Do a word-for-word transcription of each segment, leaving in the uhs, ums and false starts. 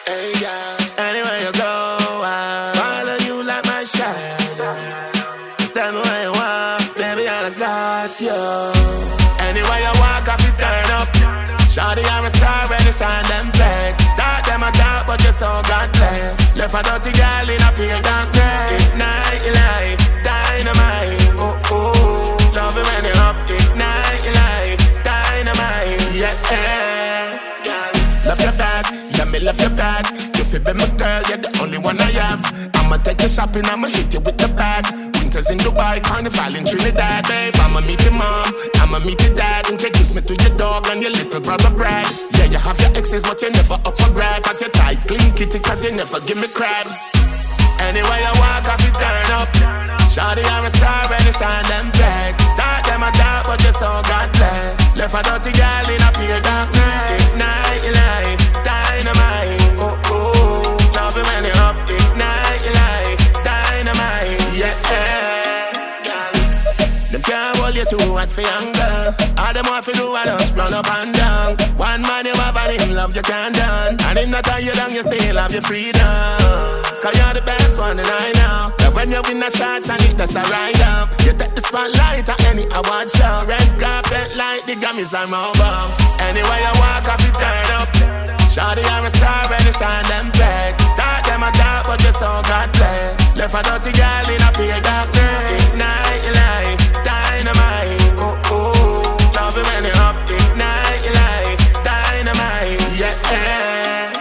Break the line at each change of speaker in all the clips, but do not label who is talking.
Hey, yeah. Anywhere you go, I follow you like my shadow. Tell me where you want, baby, I got you. Anywhere you walk, I feel turn up. Shawty, I'm a star when they shine them flex. Start them a dark, but you're so God bless. Left a dirty girl in a pale darkness. Ignite your life, dynamite. Oh, oh, love it when you're up. Ignite your life, dynamite. Yeah, yeah. Love your bag, yeah, me love your bag. You feel be my girl, you're the only one I have. I'ma take you shopping, I'ma hit you with the bag. Winters in Dubai, carnival in Trinidad, babe. I'ma meet your mom, I'ma meet your dad. Introduce me to your dog and your little brother Brad. Yeah, you have your exes, but you're never up for grabs. Cause you're tight, clean kitty, cause you never give me crabs. Anywhere you walk, I feel turn up. Shawty, I'm a star when they shine them flags. Start them a dark, but you're so God bless. Left a dirty girl in a pale darkness. Ignite your life, dynamite. Oh, oh, love it when you're up. Ignite your life, dynamite. Yeah, yeah. Them can't hold you too hot for younger. All them want to do is just run up and down. One man you have and him love you can't done. And him not tell you long, you still have your freedom. Cause you're the best one and I know. That when you win the shots and it does a ride up. You take the spotlight at any award show. Red carpet like the Grammys are over. Anywhere you walk, I feel turn up. Shawty, I'm a star when they shine them flags. Start them a dark, but you're so God bless. Left a dirty girl in a pale darkness. Ignite your life, dynamite. Oh, oh, love it when you're up. Ignite your life, dynamite. Yeah, yeah.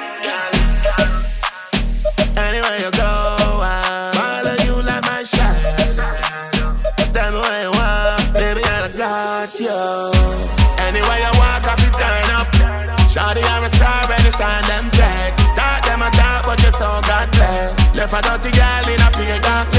Anywhere you go, I follow you like my shadow. Tell me where you want, baby, I got you. Anywhere you walk, I feel turn up. Shawty, I'm a star when they shine them flags. Start them a dark, but you're so God bless. Left a dirty girl in a pale dark.